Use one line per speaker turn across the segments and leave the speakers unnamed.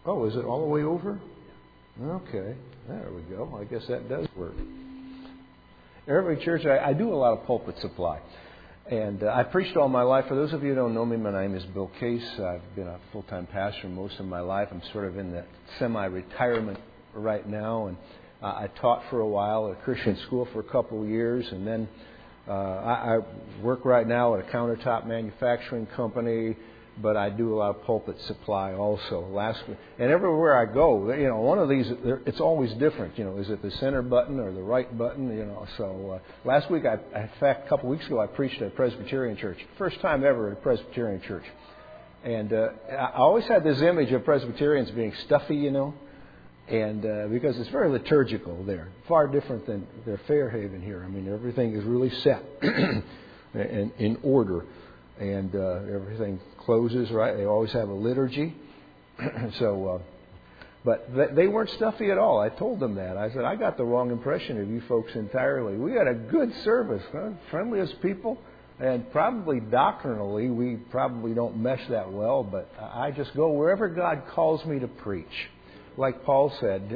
Oh, is it all the way over? Okay, there we go. I guess that does work. Every church, I do a lot of pulpit supply. And I preached all my life. For those of you who don't know me, my name is Bill Case. I've been a full-time pastor most of my life. I'm sort of in the semi-retirement right now. And I taught for a while at a Christian school for a couple of years. And then I work right now at a countertop manufacturing company. But I do a lot of pulpit supply also. And everywhere I go, one of these, it's always different. Is it the center button or the right button? So last week, in fact, a couple of weeks ago, I preached at a Presbyterian church. First time ever at a Presbyterian church. And I always had this image of Presbyterians being stuffy, and because it's very liturgical there, far different than their Fairhaven here. I mean, everything is really set and in order. And everything closes, right? They always have a liturgy. But they weren't stuffy at all. I told them that. I said, I got the wrong impression of you folks entirely. We had a good service, friendliest people. And probably doctrinally, we probably don't mesh that well. But I just go wherever God calls me to preach. Like Paul said,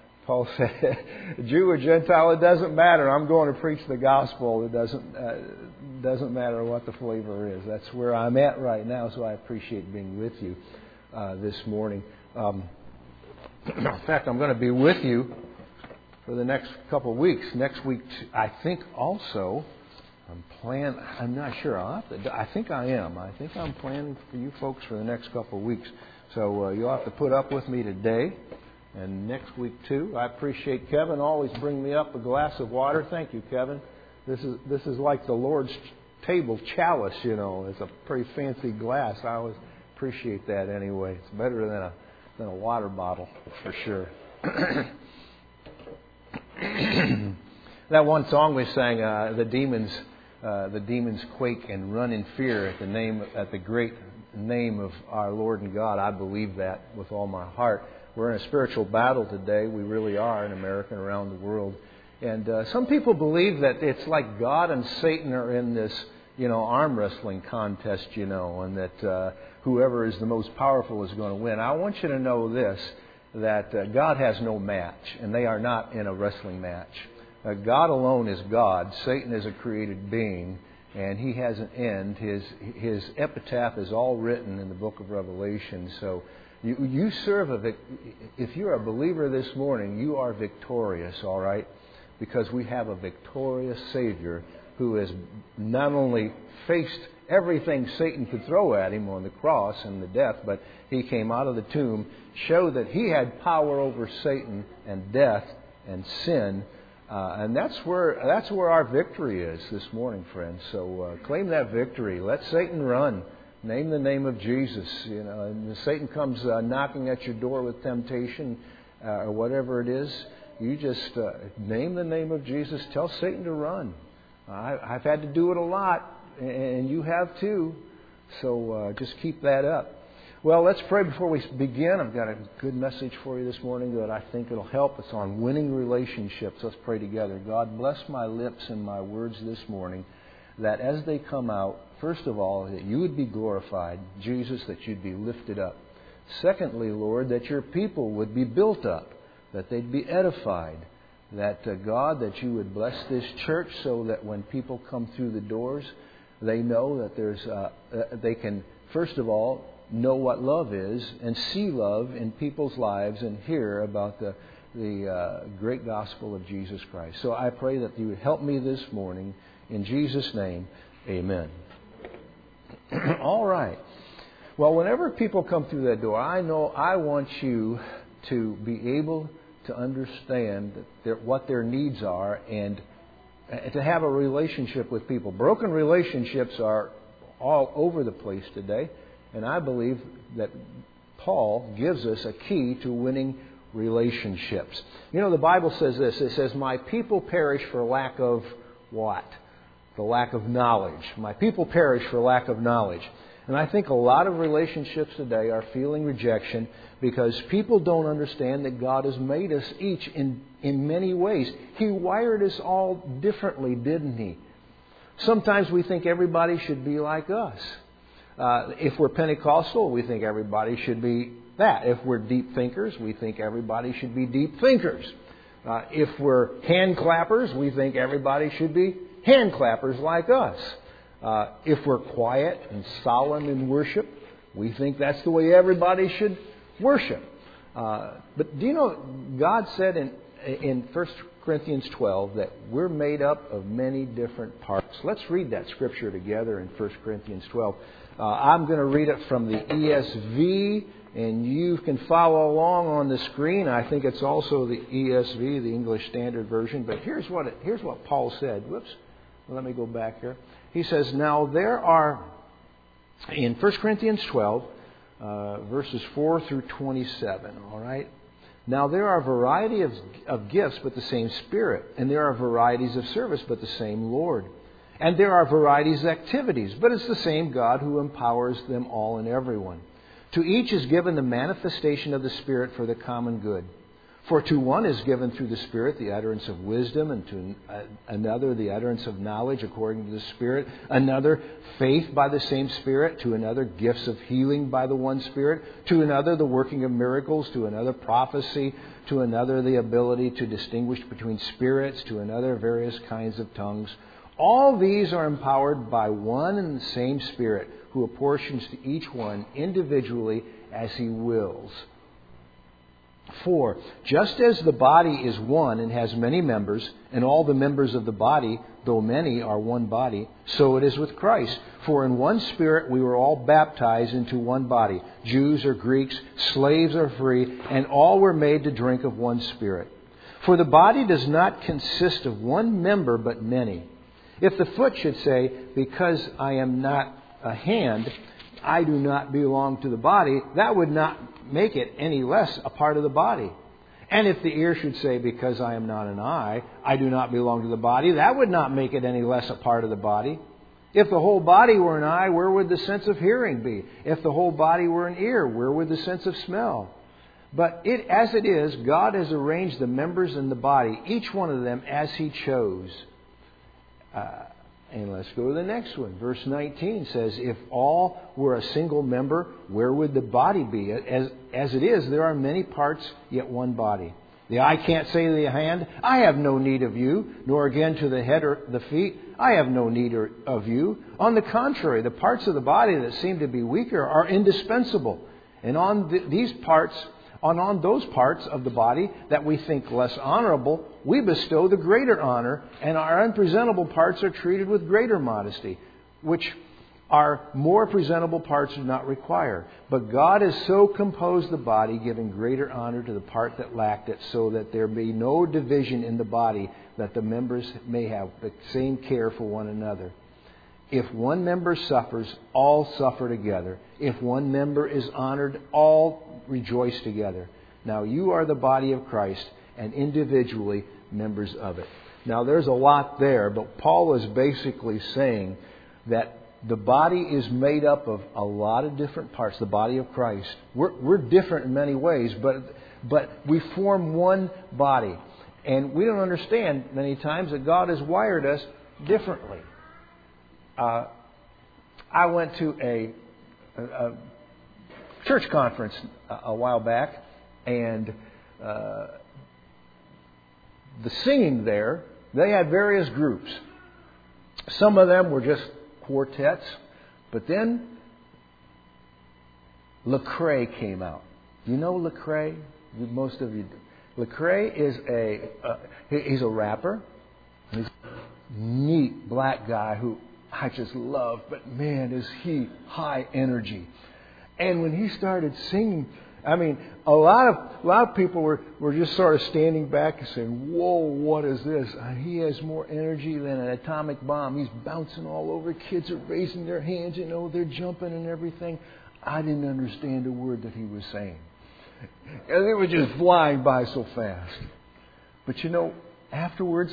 Jew or Gentile, it doesn't matter. I'm going to preach the gospel. It doesn't matter what the flavor is. That's where I'm at right now, so I appreciate being with you this morning. In fact, I'm going to be with you for the next couple of weeks. Next week, I think also, I'm not sure. I think I am. I think I'm planning for you folks for the next couple of weeks. So you'll have to put up with me today. And next week, too. I appreciate Kevin always bring me up a glass of water. Thank you, Kevin. This is like the Lord's table chalice, It's a pretty fancy glass. I always appreciate that anyway. It's better than a water bottle, for sure. That one song we sang, the demons quake and run in fear at the great name of our Lord and God. I believe that with all my heart. We're in a spiritual battle today. We really are in America and around the world. And some people believe that it's like God and Satan are in this, arm wrestling contest, and that whoever is the most powerful is going to win. I want you to know this, that God has no match, and they are not in a wrestling match. God alone is God. Satan is a created being, and he has an end. His epitaph is all written in the book of Revelation. So you serve if you're a believer this morning, you are victorious, all right? Because we have a victorious Savior who has not only faced everything Satan could throw at him on the cross and the death, but he came out of the tomb, showed that he had power over Satan and death and sin. And that's where our victory is this morning, friends. So claim that victory. Let Satan run. Name the name of Jesus. And if Satan comes knocking at your door with temptation or whatever it is, you just name the name of Jesus. Tell Satan to run. I've had to do it a lot, and you have too. So just keep that up. Well, let's pray before we begin. I've got a good message for you this morning that I think it'll help. It's on winning relationships. Let's pray together. God, bless my lips and my words this morning, that as they come out, first of all, that you would be glorified, Jesus, that you'd be lifted up. Secondly, Lord, that your people would be built up, that they'd be edified, that, God, that you would bless this church so that when people come through the doors, they know that they can, first of all, know what love is and see love in people's lives and hear about the great gospel of Jesus Christ. So I pray that you would help me this morning. In Jesus' name, amen. All right. Well, whenever people come through that door, I want you to be able to understand what their needs are and to have a relationship with people. Broken relationships are all over the place today, and I believe that Paul gives us a key to winning relationships. The Bible says this. It says, my people perish for lack of what? The lack of knowledge. My people perish for lack of knowledge. And I think a lot of relationships today are feeling rejection because people don't understand that God has made us each in many ways. He wired us all differently, didn't He? Sometimes we think everybody should be like us. If we're Pentecostal, we think everybody should be that. If we're deep thinkers, we think everybody should be deep thinkers. If we're hand clappers, we think everybody should be hand clappers like us. If we're quiet and solemn in worship, we think that's the way everybody should worship. But do you know, God said in 1 Corinthians 12 that we're made up of many different parts. Let's read that scripture together in 1 Corinthians 12. I'm going to read it from the ESV, and you can follow along on the screen. I think it's also the ESV, the English Standard Version. But here's what Paul said. Whoops. Let me go back here. He says, now there are, in 1 Corinthians 12, verses 4 through 27, all right? Now there are a variety of gifts, but the same Spirit. And there are varieties of service, but the same Lord. And there are varieties of activities, but it's the same God who empowers them all and everyone. To each is given the manifestation of the Spirit for the common good. For to one is given through the Spirit the utterance of wisdom, and to another the utterance of knowledge according to the Spirit. Another faith by the same Spirit. To another gifts of healing by the one Spirit. To another the working of miracles. To another prophecy. To another the ability to distinguish between spirits. To another various kinds of tongues. All these are empowered by one and the same Spirit, who apportions to each one individually as He wills. For just as the body is one and has many members, and all the members of the body, though many, are one body, so it is with Christ. For in one Spirit we were all baptized into one body, Jews or Greeks, slaves or free, and all were made to drink of one Spirit. For the body does not consist of one member, but many. If the foot should say, because I am not a hand, I do not belong to the body, that would not make it any less a part of the body. And if the ear should say, because I am not an eye, I do not belong to the body, that would not make it any less a part of the body. If the whole body were an eye, where would the sense of hearing be? If the whole body were an ear, where would the sense of smell? But as it is, God has arranged the members in the body, each one of them as He chose. And let's go to the next one. Verse 19 says, if all were a single member, where would the body be? As it is, there are many parts, yet one body. The eye can't say to the hand, I have no need of you, nor again to the head or the feet, I have no need of you. On the contrary, the parts of the body that seem to be weaker are indispensable. And on those parts of the body that we think less honorable, we bestow the greater honor, and our unpresentable parts are treated with greater modesty, which our more presentable parts do not require. But God has so composed the body, giving greater honor to the part that lacked it, so that there be no division in the body, that the members may have the same care for one another. If one member suffers, all suffer together. If one member is honored, all rejoice together. Now you are the body of Christ, and individually members of it. Now there's a lot there, but Paul is basically saying that the body is made up of a lot of different parts, the body of Christ. We're different in many ways, but we form one body. And we don't understand many times that God has wired us differently. I went to a church conference a while back, and the singing there, they had various groups. Some of them were just quartets, but then Lecrae came out. You know Lecrae? Most of you do. Lecrae is he's a rapper. He's a neat black guy who I just love, but man, is he high energy. And when he started singing, I mean, a lot of people were just sort of standing back and saying, whoa, what is this? He has more energy than an atomic bomb. He's bouncing all over. Kids are raising their hands, they're jumping and everything. I didn't understand a word that he was saying. And it was just flying by so fast. But afterwards,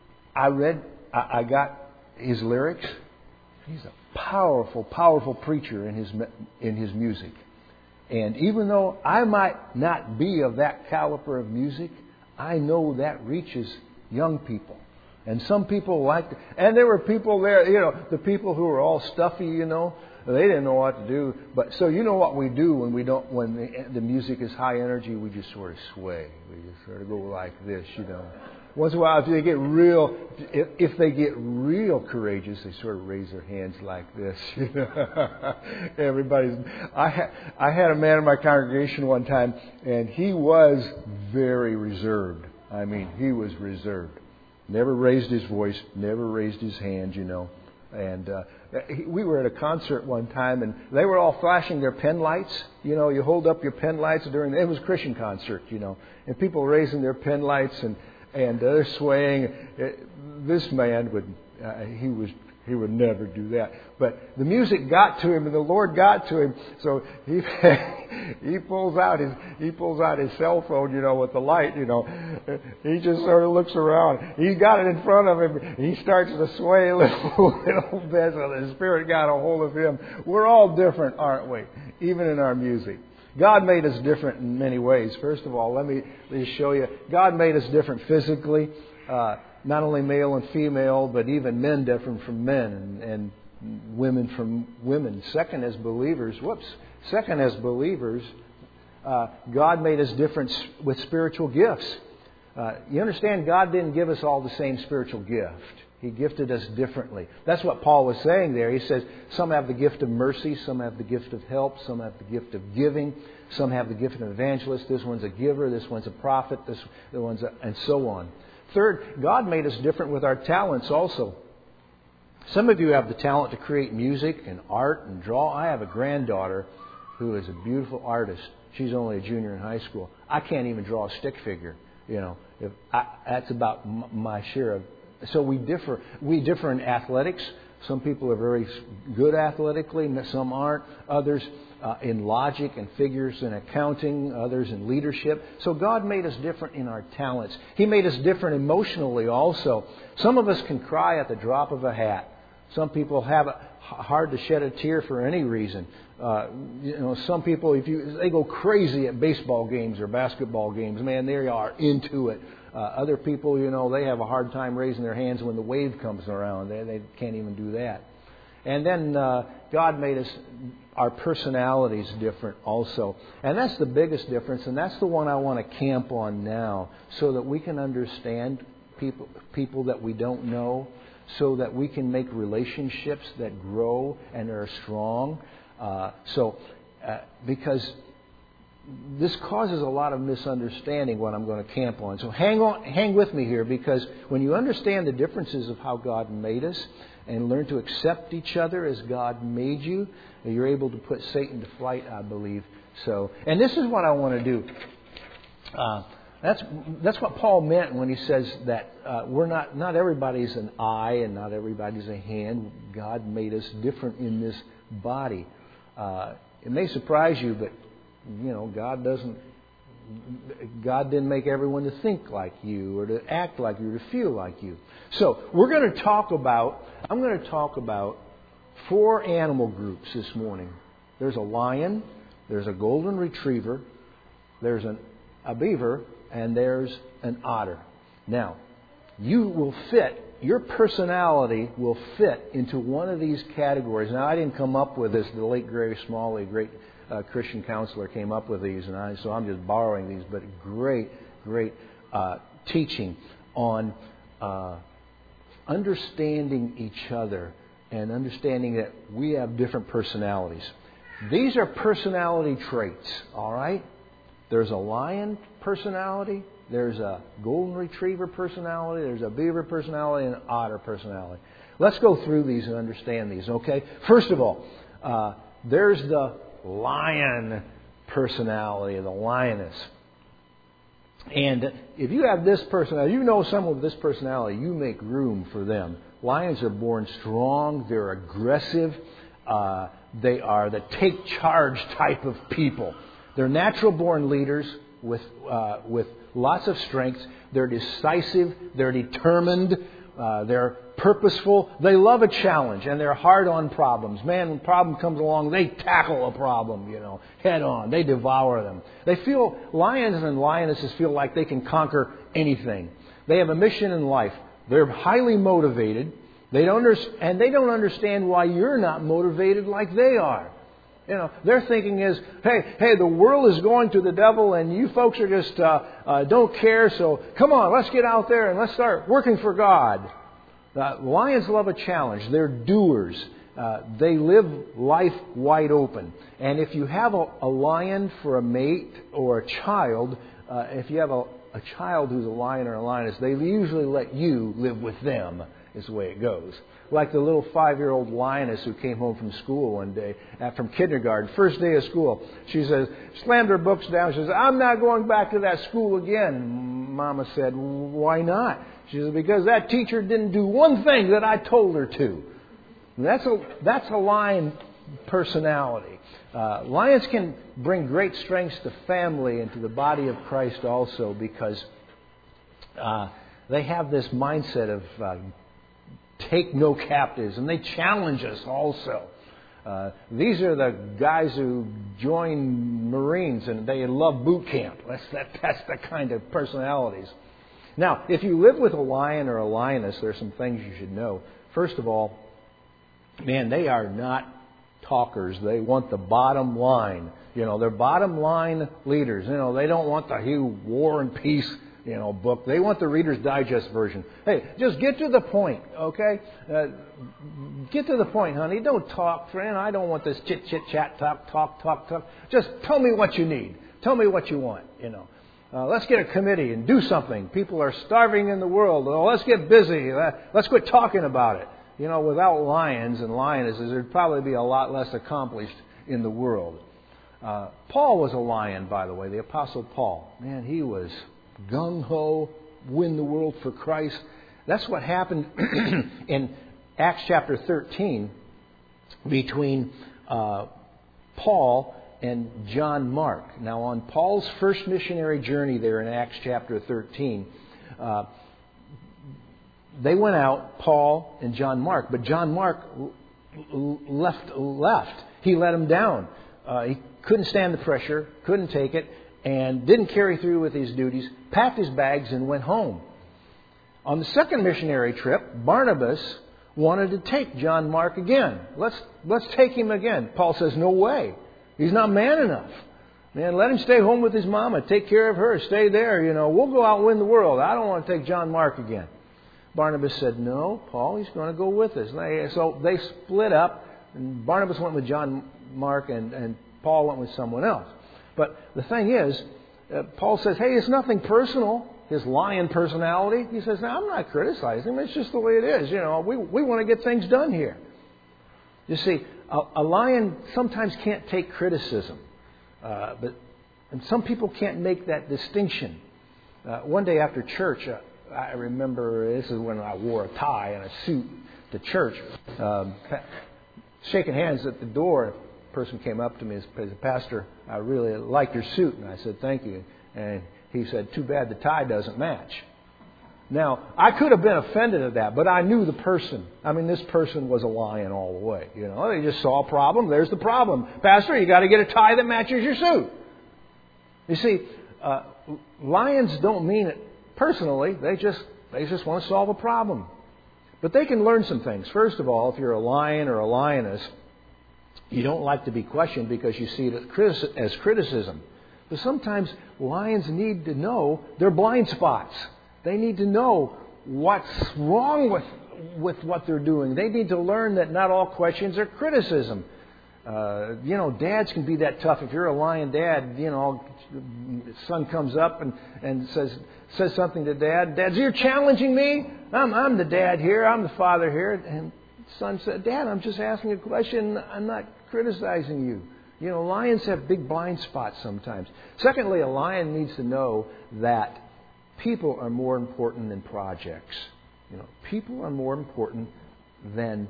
I got his lyrics. He's a powerful, powerful preacher in his music. And even though I might not be of that caliber of music, I know that reaches young people. And some people liked it. And there were people there, the people who were all stuffy, they didn't know what to do. But so you know what we do when the music is high energy, we just sort of sway. We just sort of go like this, Once in a while, if they get real courageous, they sort of raise their hands like this. I had a man in my congregation one time, and he was very reserved. I mean, he was reserved. Never raised his voice, never raised his hands, And we were at a concert one time, and they were all flashing their pen lights. You hold up your pen lights it was a Christian concert, and people raising their pen lights and they're swaying. This man he would never do that. But the music got to him, and the Lord got to him. So he pulls out his cell phone, with the light. He just sort of looks around. He got it in front of him. He starts to sway a little bit. So the Spirit got a hold of him. We're all different, aren't we? Even in our music. God made us different in many ways. First of all, let me just show you. God made us different physically, not only male and female, but even men different from men and women from women. Second, as believers, God made us different with spiritual gifts. You understand, God didn't give us all the same spiritual gift. He gifted us differently. That's what Paul was saying there. He says some have the gift of mercy, some have the gift of help, some have the gift of giving, some have the gift of an evangelist. This one's a giver, this one's a prophet, and so on. Third, God made us different with our talents also. Some of you have the talent to create music and art and draw. I have a granddaughter who is a beautiful artist. She's only a junior in high school. I can't even draw a stick figure. That's about my share of. So we differ. We differ in athletics. Some people are very good athletically, some aren't. Others in logic and figures and accounting. Others in leadership. So God made us different in our talents. He made us different emotionally also. Some of us can cry at the drop of a hat. Some people have it hard to shed a tear for any reason. Some people, they go crazy at baseball games or basketball games. Man, they are into it. Other people, they have a hard time raising their hands when the wave comes around. They can't even do that. And then God made our personalities different also. And that's the biggest difference, and that's the one I want to camp on now, so that we can understand people that we don't know, so that we can make relationships that grow and are strong. Because this causes a lot of misunderstanding, what I'm going to camp on. So hang with me here, because when you understand the differences of how God made us and learn to accept each other as God made you, you're able to put Satan to flight, I believe. And this is what I want to do. That's what Paul meant when he says that we're not everybody's an eye and not everybody's a hand. God made us different in this body. It may surprise you, but God didn't make everyone to think like you or to act like you or to feel like you. So I'm going to talk about 4 animal groups this morning. There's a lion, there's a golden retriever, there's a beaver, and there's an otter. Now, your personality will fit into one of these categories. Now, I didn't come up with this. The late Gary Smalley, great Christian counselor, came up with these, so I'm just borrowing these. But great teaching on understanding each other and understanding that we have different personalities. These are personality traits, all right? There's a lion personality, there's a golden retriever personality, there's a beaver personality, and an otter personality. Let's go through these and understand these, okay? First of all, there's the lion personality, the lioness. And if you have this personality, someone with this personality, you make room for them. Lions are born strong, they're aggressive, they are the take charge type of people. They're natural born leaders with lots of strength. They're decisive, they're determined, they're purposeful. They love a challenge, and they're hard on problems. Man, when a problem comes along, they tackle a problem, head on. They devour them. Lions and lionesses feel like they can conquer anything. They have a mission in life. They're highly motivated. They don't understand why you're not motivated like they are. You know, their thinking is, hey, the world is going to the devil and you folks are just don't care, so come on, let's get out there and let's start working for God. Lions love a challenge. They're doers. They live life wide open. And if you have a lion for a mate or a child, if you have a child who's a lion or a lioness, they usually let you live with them, is the way it goes. Like the little 5-year-old lioness who came home from school one day, from kindergarten, first day of school. She says, slammed her books down. She says, I'm not going back to that school again. Mama said, why not? She says, because that teacher didn't do one thing that I told her to. And that's a lion personality. Lions can bring great strengths to family and to the body of Christ also, because they have this mindset of take no captives, and they challenge us also. These are the guys who join Marines and they love boot camp. That's the kind of personalities. Now, if you live with a lion or a lioness, there are some things you should know. First of all, man, they are not talkers. They want the bottom line. You know, they're bottom line leaders. You know, they don't want the War and Peace, book. They want the Reader's Digest version. Hey, just get to the point, okay? Get to the point, honey. Don't talk, friend. I don't want this chit-chat, talk. Just tell me what you need. Tell me what you want, Let's get a committee and do something. People are starving in the world. Oh, let's get busy. Let's quit talking about it. Without lions and lionesses, there'd probably be a lot less accomplished in the world. Paul was a lion, by the way, the Apostle Paul. Man, he was gung-ho, win the world for Christ. That's what happened in Acts chapter 13 between Paul and John Mark. Now, on Paul's first missionary journey there in Acts chapter 13, they went out, Paul and John Mark, but John Mark left. He let him down. He couldn't stand the pressure, couldn't take it, and didn't carry through with his duties, packed his bags and went home. On the second missionary trip, Barnabas wanted to take John Mark again. Let's take him again. Paul says, no way. He's not man enough. Man, let him stay home with his mama. Take care of her. Stay there. We'll go out and win the world. I don't want to take John Mark again. Barnabas said, no, Paul, he's going to go with us. So they split up, and Barnabas went with John Mark, and Paul went with someone else. But the thing is, Paul says, hey, it's nothing personal, his lion personality. He says, no, I'm not criticizing him. It's just the way it is. We want to get things done here. You see, a lion sometimes can't take criticism. And some people can't make that distinction. One day after church, I remember, this is when I wore a tie and a suit to church, shaking hands at the door. A person came up to me and said, Pastor, I really like your suit. And I said, thank you. And he said, too bad the tie doesn't match. Now, I could have been offended at that, but I knew the person. I mean, this person was a lion all the way. They just saw a problem. There's the problem. Pastor, you got to get a tie that matches your suit. You see, lions don't mean it personally. They just want to solve a problem. But they can learn some things. First of all, if you're a lion or a lioness, you don't like to be questioned because you see it as criticism. But sometimes lions need to know their blind spots. They need to know what's wrong with what they're doing. They need to learn that not all questions are criticism. Dads can be that tough. If you're a lion dad, son comes up and says something to dad. Dad, you're challenging me? I'm the dad here. I'm the father here. And son said, Dad, I'm just asking a question. I'm not criticizing you. Lions have big blind spots sometimes. Secondly, a lion needs to know that people are more important than projects. People are more important than,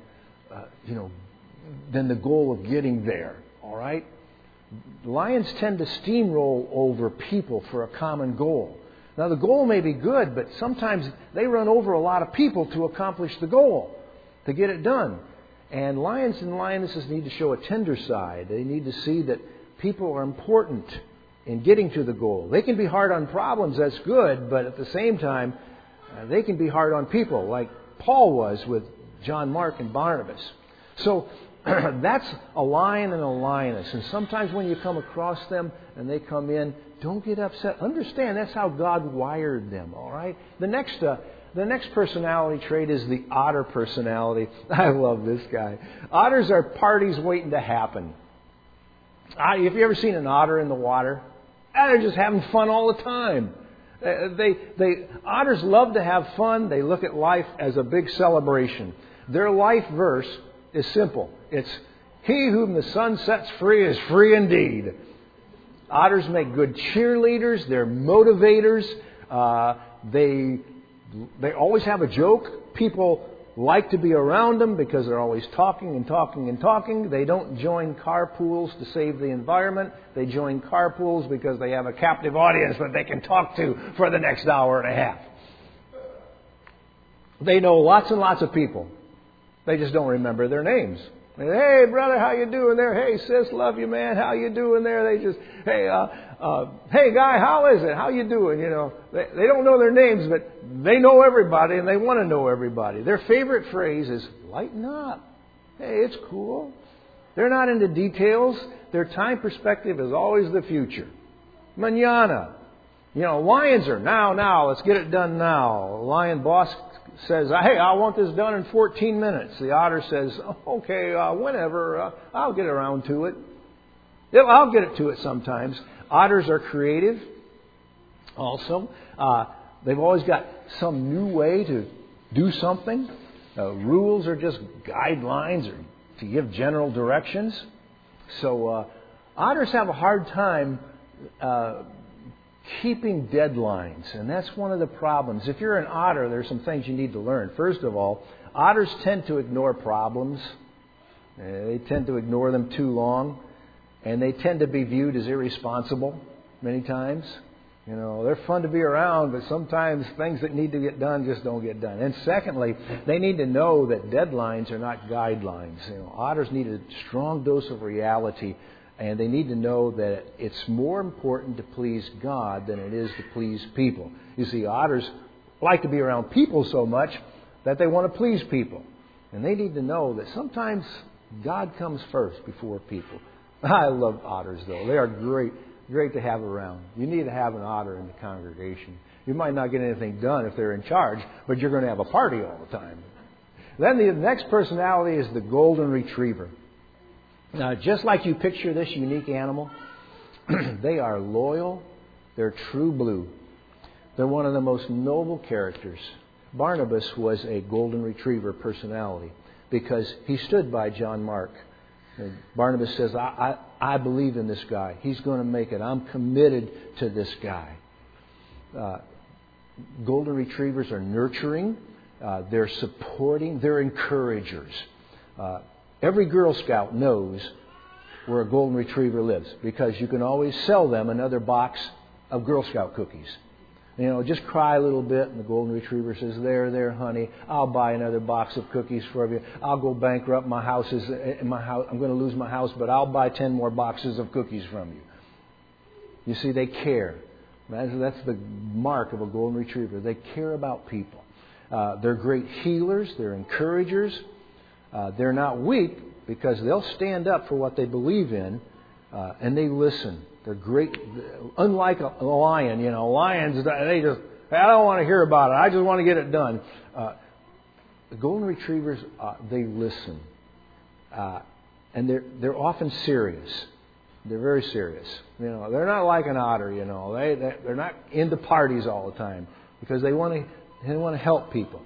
than the goal of getting there. All right? Lions tend to steamroll over people for a common goal. Now, the goal may be good, but sometimes they run over a lot of people to accomplish the goal, to get it done. And lions and lionesses need to show a tender side. They need to see that people are important in getting to the goal. They can be hard on problems, that's good, but at the same time, They can be hard on people, like Paul was with John Mark and Barnabas. So that's a lion and a lioness. And sometimes when you come across them and they come in, don't get upset. Understand that's how God wired them, all right? The next personality trait is the otter personality. I love this guy. Otters are parties waiting to happen. Have you ever seen an otter in the water? They're just having fun all the time. Otters love to have fun. They look at life as a big celebration. Their life verse is simple. It's, "He whom the sun sets free is free indeed." Otters make good cheerleaders. They're motivators. They always have a joke. People like to be around them because they're always talking and talking and talking. They don't join carpools to save the environment. They join carpools because they have a captive audience that they can talk to for the next hour and a half. They know lots and lots of people. They just don't remember their names. "Hey, brother, how you doing there? Hey, sis, love you, man. How you doing there?" They just, "Hey, hey, guy, how is it? How you doing?" You know, they don't know their names, but they know everybody and they want to know everybody. Their favorite phrase is, "Lighten up. Hey, it's cool." They're not into details. Their time perspective is always the future. Mañana. You know, lions are now. Let's get it done now. Lion boss says, "Hey, I want this done in 14 minutes. The otter says, "Okay, whenever. I'll get around to it." I'll get it to it sometimes. Otters are creative also. They've always got some new way to do something. Rules are just guidelines or to give general directions. So otters have a hard time keeping deadlines, and that's one of the problems. If you're an otter, there's some things you need to learn. First of all, otters tend to ignore problems. They tend to ignore them too long, and they tend to be viewed as irresponsible many times. You know, they're fun to be around, but sometimes things that need to get done just don't get done. And secondly, they need to know that deadlines are not guidelines. You know, otters need a strong dose of reality. And they need to know that it's more important to please God than it is to please people. You see, otters like to be around people so much that they want to please people. And they need to know that sometimes God comes first before people. I love otters, though. They are great to have around. You need to have an otter in the congregation. You might not get anything done if they're in charge, but you're going to have a party all the time. Then the next personality is the golden retriever. Now, just like you picture this unique animal, they are loyal. They're true blue. They're one of the most noble characters. Barnabas was a golden retriever personality because he stood by John Mark. And Barnabas says, I believe in this guy. He's going to make it. I'm committed to this guy. Golden retrievers are nurturing. They're supporting. They're encouragers. Every Girl Scout knows where a golden retriever lives because you can always sell them another box of Girl Scout cookies. You know, just cry a little bit and the golden retriever says, there, honey, I'll buy another box of cookies for you. I'll go bankrupt. My house is in my house. I'm going to lose my house, but I'll buy 10 more boxes of cookies from you. You see, they care. That's the mark of a golden retriever. They care about people. They're great healers. They're encouragers. They're not weak because they'll stand up for what they believe in, and they listen. They're great. Unlike a lion, you know, lions, they just, I don't want to hear about it. I just want to get it done. The golden retrievers, they listen. And they're often serious. They're very serious. You know, they're not like an otter, you know. They're not into parties all the time because they want to help people.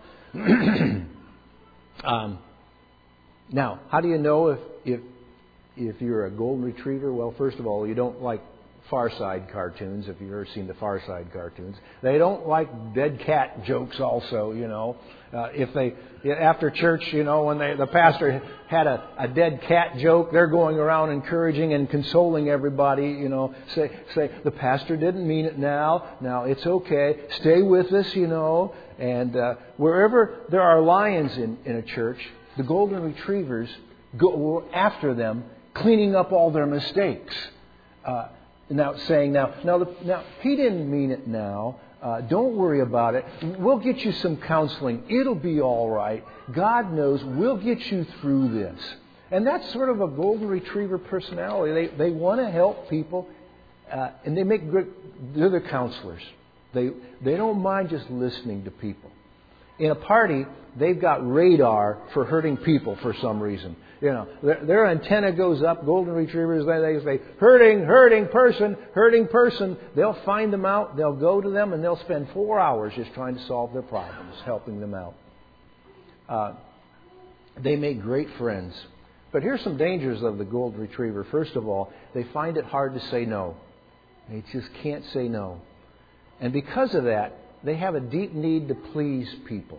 Now, how do you know if you're a golden retriever? Well, first of all, you don't like Far Side cartoons, if you've ever seen the Far Side cartoons. They don't like dead cat jokes also, you know. After church, you know, when the pastor had a dead cat joke, they're going around encouraging and consoling everybody, you know. Say, the pastor didn't mean it now. Now, it's okay. Stay with us, you know. And wherever there are lions in a church, the golden retrievers go after them, cleaning up all their mistakes. Now he didn't mean it now. Don't worry about it. We'll get you some counseling. It'll be all right. God knows. We'll get you through this. And that's sort of a golden retriever personality. They want to help people, and they make good. They're the counselors. They don't mind just listening to people. In a party, they've got radar for hurting people for some reason. You know, their antenna goes up. Golden retrievers, they say, hurting person. They'll find them out. They'll go to them, and they'll spend 4 hours just trying to solve their problems, helping them out. They make great friends. But here's some dangers of the golden retriever. First of all, they find it hard to say no. They just can't say no. And because of that, they have a deep need to please people.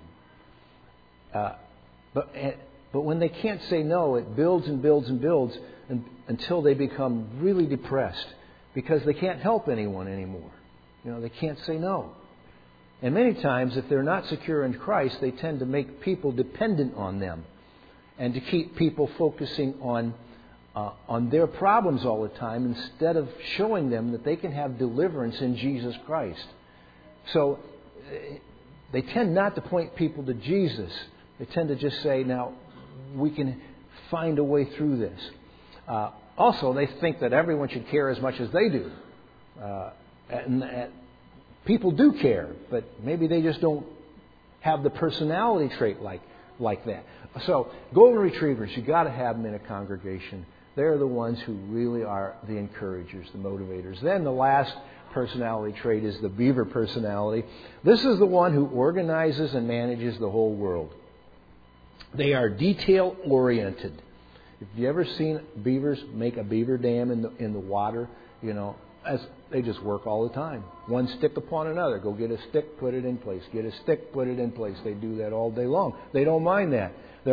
But when they can't say no, it builds and builds and builds until they become really depressed because they can't help anyone anymore. You know, they can't say no. And many times, if they're not secure in Christ, they tend to make people dependent on them and to keep people focusing on their problems all the time instead of showing them that they can have deliverance in Jesus Christ. So they tend not to point people to Jesus. They tend to just say, now, we can find a way through this. Also, they think that everyone should care as much as they do. And people do care, but maybe they just don't have the personality trait like that. So, golden retrievers, you've got to have them in a congregation. They're the ones who really are the encouragers, the motivators. Then the last personality trait is the beaver personality. This is the one who organizes and manages the whole world. They are detail-oriented. If you ever seen beavers make a beaver dam in the water, you know, they just work all the time. One stick upon another. Go get a stick, put it in place. Get a stick, put it in place. They do that all day long. They don't mind that.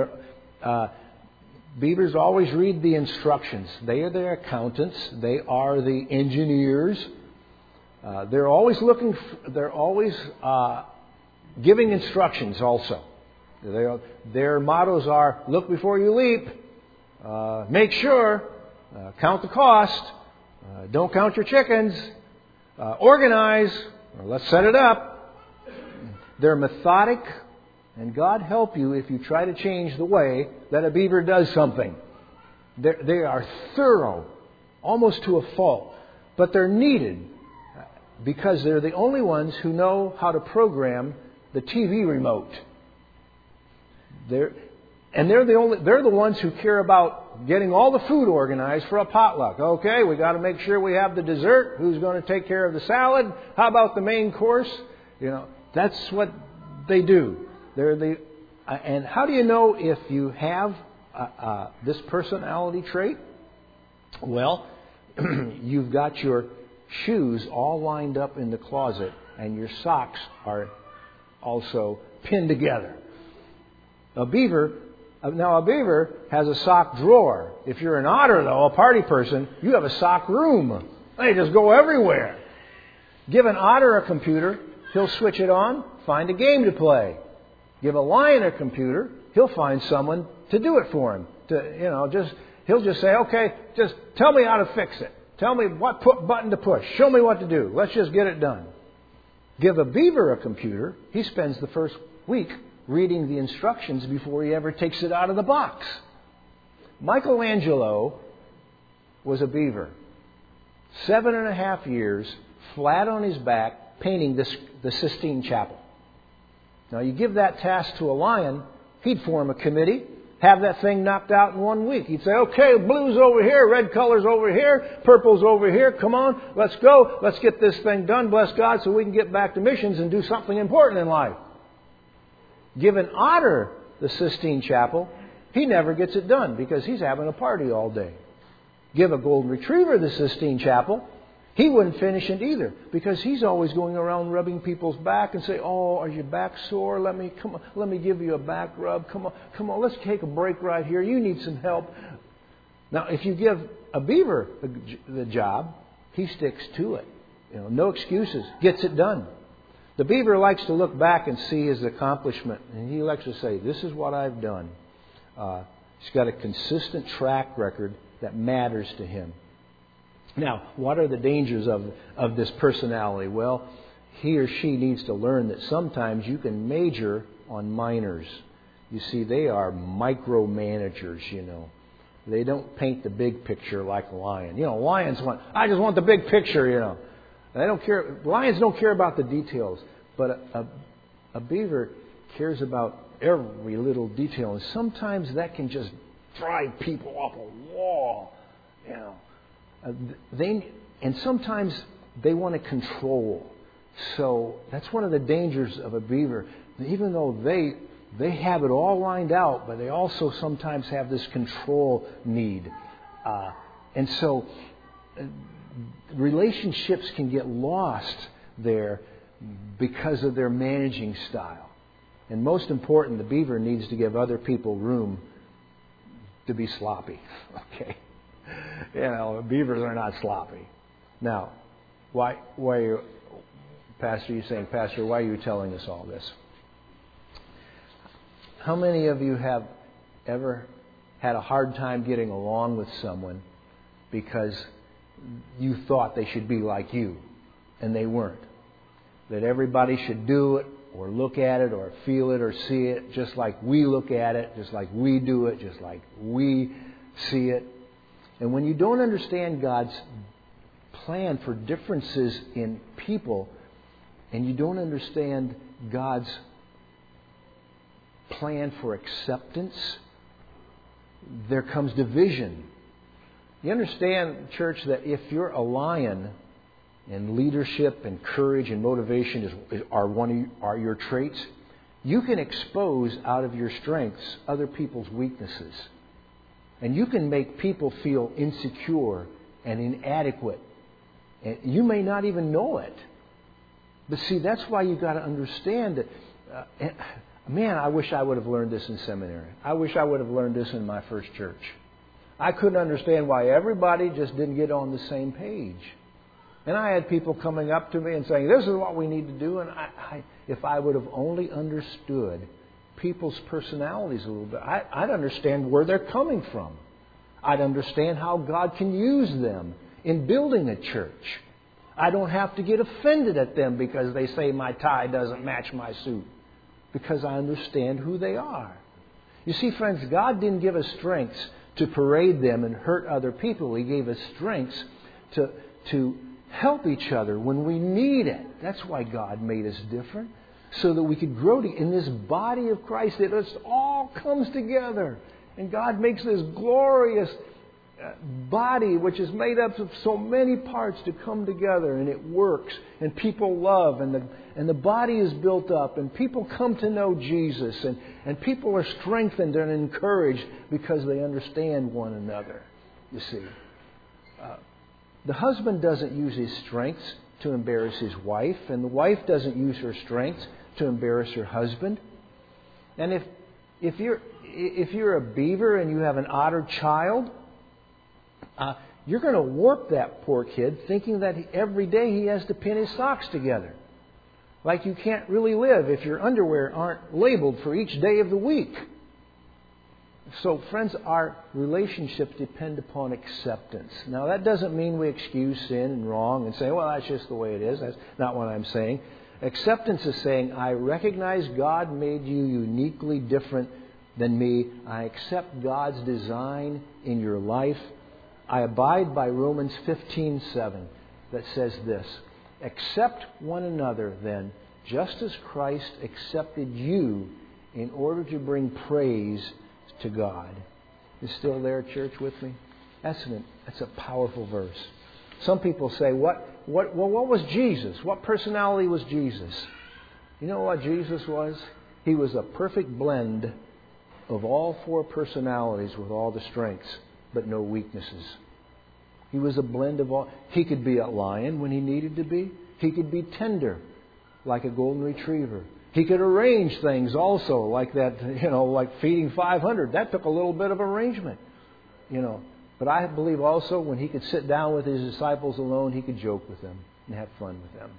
Beavers always read the instructions. They are the accountants. They are the engineers. They're always giving instructions also. Their mottos are, look before you leap, make sure, count the cost, don't count your chickens, organize, or let's set it up. They're methodic, and God help you if you try to change the way that a beaver does something. They are thorough, almost to a fault, but they're needed because they're the only ones who know how to program the TV remote. They're the ones who care about getting all the food organized for a potluck. Okay, we got to make sure we have the dessert. Who's going to take care of the salad? How about the main course? You know, that's what they do. And how do you know if you have this personality trait? Well, you've got your shoes all lined up in the closet, and your socks are also pinned together. A beaver has a sock drawer. If you're an otter, though, a party person, you have a sock room. They just go everywhere. Give an otter a computer, he'll switch it on, find a game to play. Give a lion a computer, he'll find someone to do it for him. He'll just say, okay, just tell me how to fix it. Tell me what button to push. Show me what to do. Let's just get it done. Give a beaver a computer, he spends the first week reading the instructions before he ever takes it out of the box. Michelangelo was a beaver. 7.5 years, flat on his back, painting the Sistine Chapel. Now, you give that task to a lion, he'd form a committee, have that thing knocked out in 1 week. He'd say, okay, blue's over here, red color's over here, purple's over here, come on, let's go, let's get this thing done, bless God, so we can get back to missions and do something important in life. Give an otter the Sistine Chapel, he never gets it done because he's having a party all day. Give a golden retriever the Sistine Chapel, he wouldn't finish it either because he's always going around rubbing people's back and say, oh, are your back sore? Let me give you a back rub. Come on, let's take a break right here. You need some help. Now, if you give a beaver the job, he sticks to it. No excuses. Gets it done. The beaver likes to look back and see his accomplishment, and he likes to say, this is what I've done. He's got a consistent track record that matters to him. Now, what are the dangers of this personality? Well, he or she needs to learn that sometimes you can major on minors. You see, they are micromanagers, They don't paint the big picture like a lion. Lions I just want the big picture, They don't care. Lions don't care about the details. But a beaver cares about every little detail. And sometimes that can just drive people off a wall, And sometimes they want to control. So that's one of the dangers of a beaver. Even though they have it all lined out, but they also sometimes have this control need. And so relationships can get lost there because of their managing style. And most important, the beaver needs to give other people room to be sloppy. Okay? Beavers are not sloppy. Now, why are you, Pastor, you saying, Pastor, why are you telling us all this? How many of you have ever had a hard time getting along with someone because you thought they should be like you and they weren't? That everybody should do it or look at it or feel it or see it just like we look at it, just like we do it, just like we see it. And when you don't understand God's plan for differences in people, and you don't understand God's plan for acceptance, there comes division. You understand, church, that if you're a lion and leadership and courage and motivation are your traits, you can expose out of your strengths other people's weaknesses. And you can make people feel insecure and inadequate. And you may not even know it. But see, that's why you've got to understand that. Man, I wish I would have learned this in seminary. I wish I would have learned this in my first church. I couldn't understand why everybody just didn't get on the same page. And I had people coming up to me and saying, this is what we need to do. And if I would have only understood people's personalities a little bit, I'd understand where they're coming from. I'd understand how God can use them in building a church. I don't have to get offended at them because they say my tie doesn't match my suit. Because I understand who they are. You see, friends, God didn't give us strengths to parade them and hurt other people. He gave us strengths to help each other when we need it. That's why God made us different. So that we could grow in this body of Christ. It just all comes together. And God makes this glorious body, which is made up of so many parts, to come together, and it works, and people love, and the body is built up, and people come to know Jesus, and people are strengthened and encouraged because they understand one another. You see, the husband doesn't use his strengths to embarrass his wife, and the wife doesn't use her strengths to embarrass her husband. And if you're a beaver and you have an otter child, you're going to warp that poor kid thinking that every day he has to pin his socks together. Like you can't really live if your underwear aren't labeled for each day of the week. So, friends, our relationships depend upon acceptance. Now, that doesn't mean we excuse sin and wrong and say, well, that's just the way it is. That's not what I'm saying. Acceptance is saying, I recognize God made you uniquely different than me. I accept God's design in your life. I abide by Romans 15:7 that says this, accept one another then, just as Christ accepted you in order to bring praise to God. Is still there, church, with me? That's a powerful verse. Some people say, what was Jesus? What personality was Jesus? You know what Jesus was? He was a perfect blend of all four personalities with all the strengths, but no weaknesses. He was a blend of all. He could be a lion when he needed to be. He could be tender, like a golden retriever. He could arrange things also, like that, like feeding 500. That took a little bit of arrangement, But I believe also when he could sit down with his disciples alone, he could joke with them and have fun with them.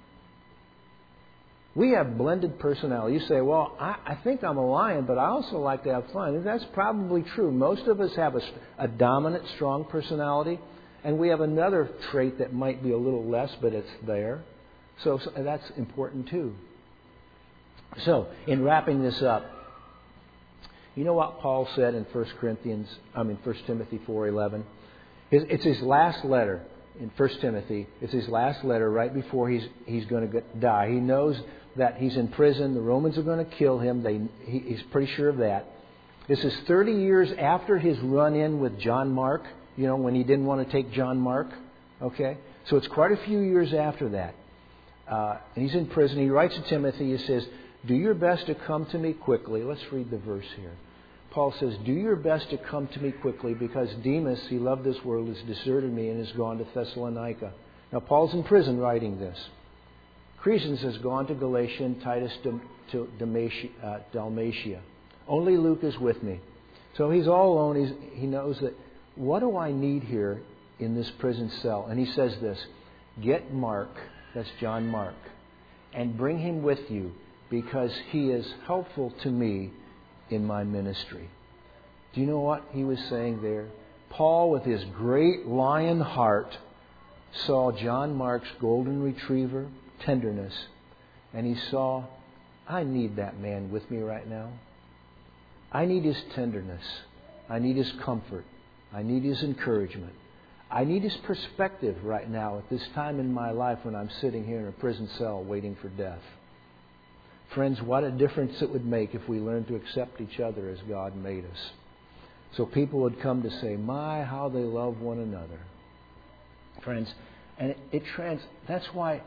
We have blended personality. You say, well, I think I'm a lion, but I also like to have fun. And that's probably true. Most of us have a dominant, strong personality. And we have another trait that might be a little less, but it's there. So that's important too. So, in wrapping this up, you know what Paul said in 1 Timothy 4:11? It's his last letter in 1 Timothy. It's his last letter right before he's going to die. He knows that he's in prison. The Romans are going to kill him. He's pretty sure of that. This is 30 years after his run-in with John Mark, when he didn't want to take John Mark. Okay? So it's quite a few years after that. And he's in prison. He writes to Timothy, he says, do your best to come to me quickly. Let's read the verse here. Paul says, do your best to come to me quickly, because Demas, he loved this world, has deserted me and has gone to Thessalonica. Now, Paul's in prison writing this. Crescens has gone to Galatia and Titus to Dalmatia. Only Luke is with me. So he's all alone. He knows that, what do I need here in this prison cell? And he says this, get Mark, that's John Mark, and bring him with you, because he is helpful to me in my ministry. Do you know what he was saying there? Paul, with his great lion heart, saw John Mark's golden retriever tenderness, and he saw, I need that man with me right now. I need his tenderness. I need his comfort. I need his encouragement. I need his perspective right now at this time in my life when I'm sitting here in a prison cell waiting for death. Friends, what a difference it would make if we learned to accept each other as God made us. So people would come to say, my, how they love one another. Friends, and that's why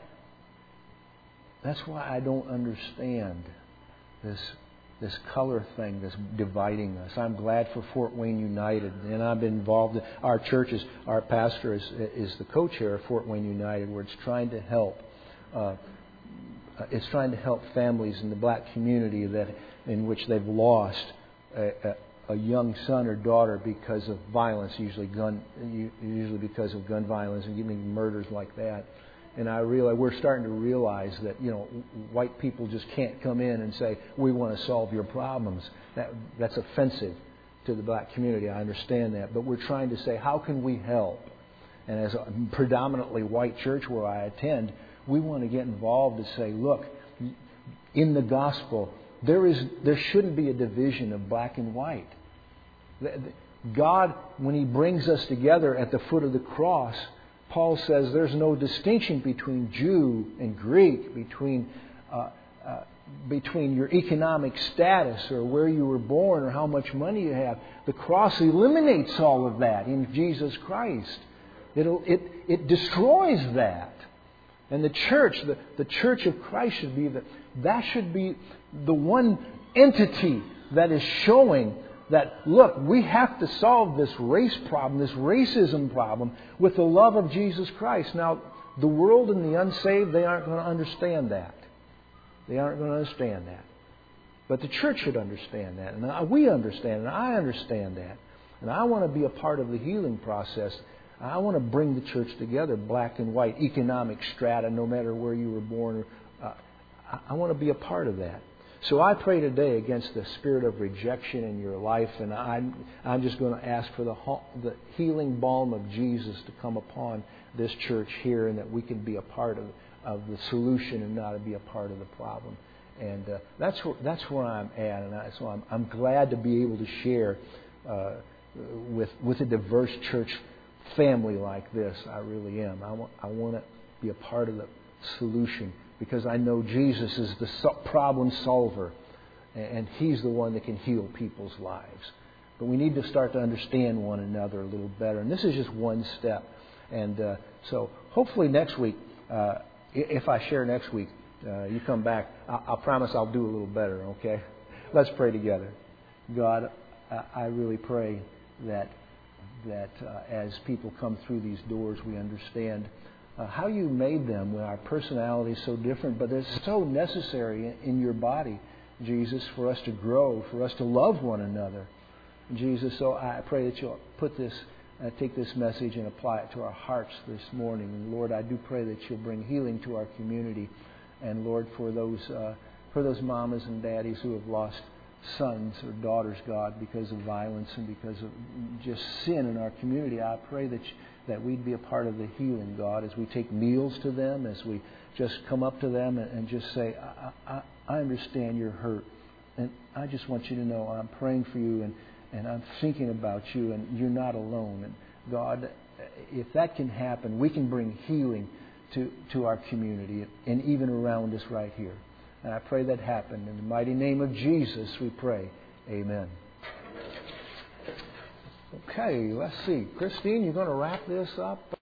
I don't understand this color thing that's dividing us. I'm glad for Fort Wayne United, and I've been involved in our churches. Our pastor is the co-chair of Fort Wayne United, where it's trying to help. It's trying to help families in the black community in which they've lost a young son or daughter because of violence, usually because of gun violence and even murders like that. And we're starting to realize that white people just can't come in and say we want to solve your problems. That's offensive to the black community. I understand that, but we're trying to say, how can we help? And as a predominantly white church where I attend, we want to get involved to say, look, in the gospel, there shouldn't be a division of black and white. God, when He brings us together at the foot of the cross, Paul says there's no distinction between Jew and Greek, between your economic status or where you were born or how much money you have. The cross eliminates all of that in Jesus Christ. It destroys that. And the church of Christ should be the one entity that is showing that, look, we have to solve this race problem, this racism problem, with the love of Jesus Christ. Now, the world and the unsaved, they aren't going to understand that. They aren't going to understand that. But the church should understand that. And we understand, and I understand that. And I want to be a part of the healing process. I want to bring the church together, black and white, economic strata, no matter where you were born. I want to be a part of that. So I pray today against the spirit of rejection in your life, and I'm just going to ask for the healing balm of Jesus to come upon this church here, and that we can be a part of the solution and not to be a part of the problem. And that's where I'm at, and so I'm glad to be able to share with a diverse church family like this. I really am. I want to be a part of the solution, because I know Jesus is the problem solver, and He's the one that can heal people's lives. But we need to start to understand one another a little better. And this is just one step. And so hopefully next week, if I share next week, you come back, I'll promise I'll do a little better, okay? Let's pray together. God, I really pray that as people come through these doors, we understand how you made them with our personalities so different, but it's so necessary in your body, Jesus, for us to grow, for us to love one another. Jesus, so I pray that you'll take this message and apply it to our hearts this morning. And Lord, I do pray that you'll bring healing to our community. And Lord, for those mamas and daddies who have lost
sons or daughters, God, because of violence and because of just sin in our community. I pray that we'd be a part of the healing, God, as we take meals to them, as we just come up to them and just say, I understand you're hurt. And I just want you to know I'm praying for you and I'm thinking about you and you're not alone. And God, if that can happen, we can bring healing to our community and even around us right here. And I pray that happen. In the mighty name of Jesus, we pray. Amen. Okay, let's see. Christine, you're going to wrap this up?